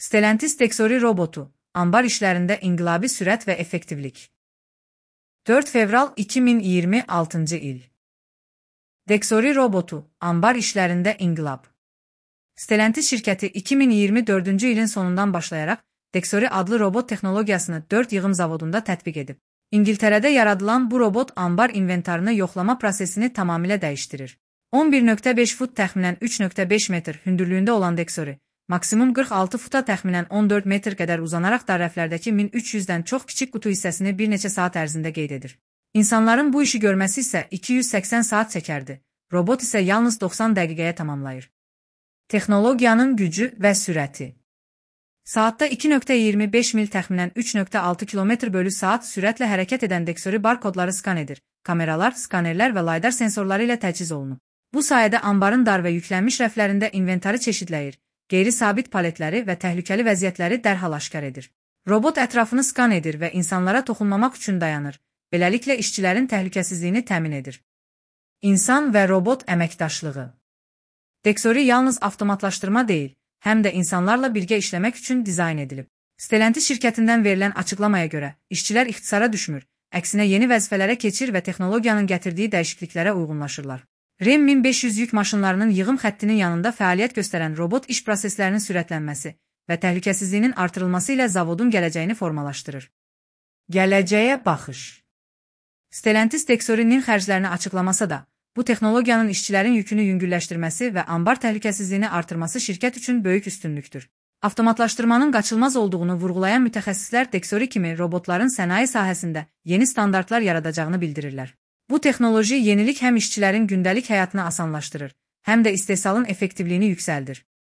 Stellantis Dexori robotu, ambar işlərində inqilabi sürət və effektivlik. 4 fevral 2026 il. Dexori robotu, ambar işlərində inqilab. Stellantis şirkəti 2024-cü ilin sonundan başlayaraq Dexori adlı robot texnologiyasını 4 yığım zavodunda tətbiq edib. İngiltərədə yaradılan bu robot ambar inventarını yoxlama prosesini tamamilə dəyişdirir. 11.5 fut təxminən 3.5 metr hündürlüyündə olan Dexori, maksimum 46 futa təxminən 14 metr qədər uzanaraq darrəflərdəki 1300-dən çox kiçik qutu hissəsini bir neçə saat ərzində qeyd edir. İnsanların bu işi görməsi isə 280 saat çəkərdi, robot isə yalnız 90 dəqiqəyə tamamlayır. Texnologiyanın gücü və sürəti. Saatda 2.25 mil təxminən 3.6 km/saat sürətlə hərəkət edən Dexori barkodları skan edir, kameralar, skanerlər və laydar sensorları ilə təchiz olunub. Bu sayədə ambarın dar və yüklənmiş rəflərində inventarı çeşidləyir, qeyri-sabit paletləri və təhlükəli vəziyyətləri dərhal aşkar edir. Robot ətrafını skan edir və insanlara toxunmamaq üçün dayanır, beləliklə işçilərin təhlükəsizliyini təmin edir. İnsan və robot əməkdaşlığı. Dexori yalnız avtomatlaşdırma deyil, həm də insanlarla birgə işləmək üçün dizayn edilib. Stellantis şirkətindən verilən açıqlamaya görə, işçilər ixtisara düşmür, əksinə yeni vəzifələrə keçir və texnologiyanın gətirdiyi dəyişikliklərə uyğunlaşırlar. REM 1500 yük maşınlarının yığım xəttinin yanında fəaliyyət göstərən robot iş proseslərinin sürətlənməsi və təhlükəsizliyinin artırılması ilə zavodun gələcəyini formalaşdırır. Gələcəyə baxış. Stellantis Dexori'nin xərclərini açıqlamasa da, bu texnologiyanın işçilərin yükünü yüngülləşdirməsi və ambar təhlükəsizliyini artırması şirkət üçün böyük üstünlükdür. Avtomatlaşdırmanın qaçılmaz olduğunu vurğulayan mütəxəssislər Dexori kimi robotların sənaye sahəsində yeni standartlar yaradacağını bildirirlər. Bu texnoloji yenilik həm işçilərin gündəlik həyatını asanlaşdırır, həm də istehsalın effektivliyini yüksəldir.